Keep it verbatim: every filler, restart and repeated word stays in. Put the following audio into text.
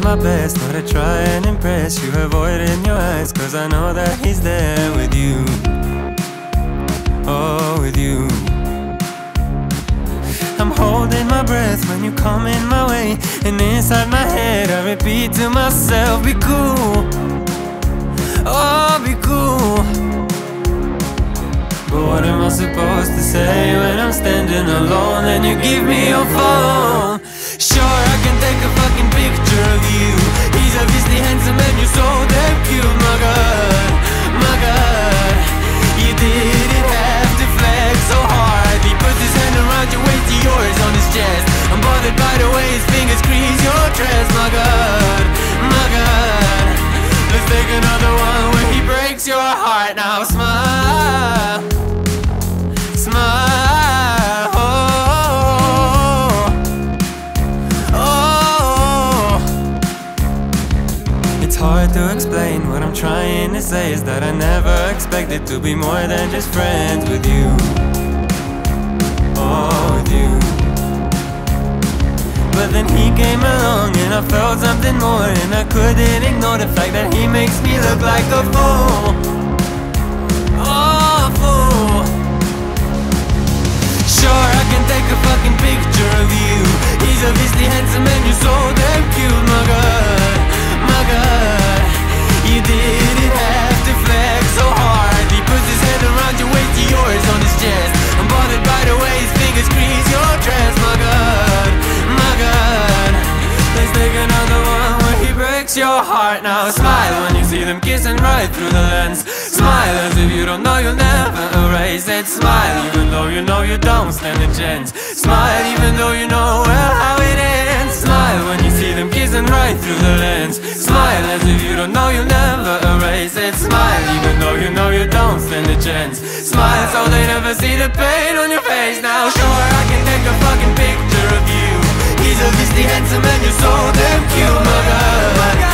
my best not to try and impress you, avoiding your eyes, cause I know that he's there with you. Oh, with you. I'm holding my breath when you come in my way, and inside my head I repeat to myself, be cool, oh, be cool. But what am I supposed to say when I'm standing alone and you give me your phone? Sure, I can take a fucking picture of you. He's obviously handsome and you're so damn cute. My God, my God, you didn't have to flex so hard. He puts his hand around your waist, yours on his chest. I'm bothered by the way his fingers squeeze your dress. My God, my God, let's take another one where he breaks your heart. Now smile, smile, oh, oh. It's hard to explain. What I'm trying to say is that I never expected to be more than just friends with you. Oh, with you. But then he came along and I felt something more, and I couldn't ignore the fact that he makes me look like a fool. Oh, fool. Sure, I can take a fucking picture of you. He's obviously handsome and you're so damn cute. My God, my God, you didn't have to flex so hard. He puts his hand around your waist, yours on his chest. I'm bothered by the way his fingers squeeze your dress. My God, my God, let's take another one where he breaks your heart. Now smile when you see them kissing right through the lens. Smile as if you don't know you'll never erase it. Smile even though you know you don't stand a chance. Smile even though you know well how it ends. Smile when you see them kissing right through the lens. Smile as if you don't know you'll never erase it. Smile even though you know you don't stand a chance. Smile so they never see the pain on your face. Now sure, I can take a fucking picture of you. He's obviously handsome and you're so damn cute. My God, my God.